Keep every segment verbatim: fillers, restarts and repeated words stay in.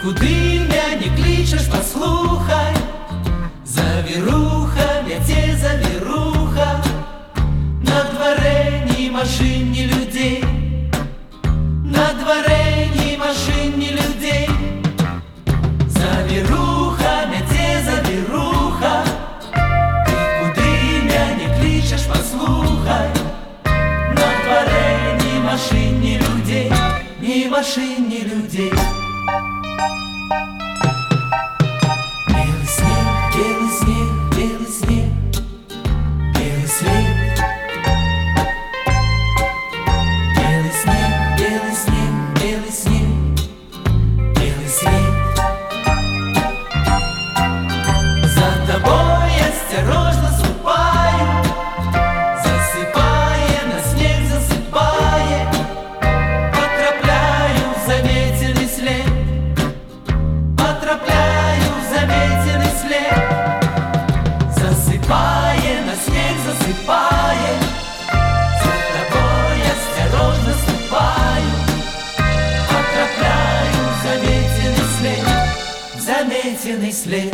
куди меня не кличеш, послухай, завіруха, в'яце завіруха, на дворе ні машин, ні людей, на дворе ні машин, ні людей. Завіруха, в'яце завіруха, ти куди меня не кличеш, послухай, на дворе ні машин, ні людей, ні машин, ні людей. Белый снег, белый снег, белый снег, белый свет. Белый снег, белый снег, белый снег, белый свет. За тобой осторожно ступаю, засыпая, на снег засыпая, потрапляю в заметенный след, потрапляю в заметенный след. Засыпая, на снег засыпая, за тобой осторожно ступаю, потрапляю в заметенный след, в заметенный след.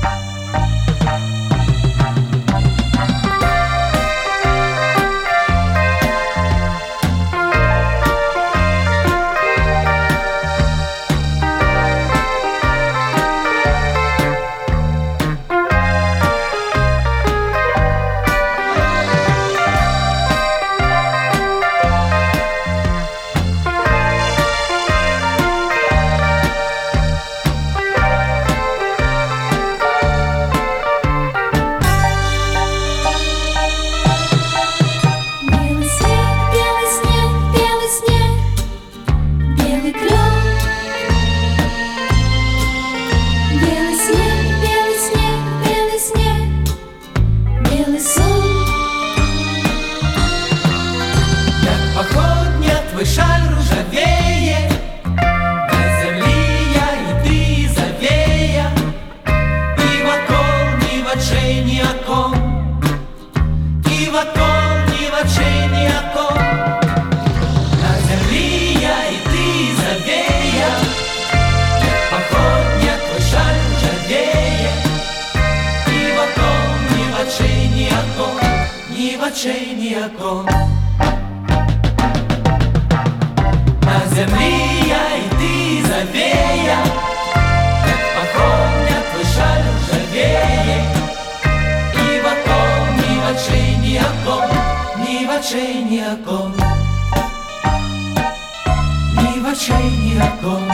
Твой шаль ружавее, на землі я і ти завея, і вокол ні в очей ні окон, і вокол ні в очей ні окон. На землі я і ти завея, як походня твой шаль ружавее, і вокол ні в очей ні окон, ні в очей ні окон. На землі я і ти завея, як походня твой шаль ржавеє, і вокол ні в очей ні окон, ні в очей ні окон, ні в очей ні окон.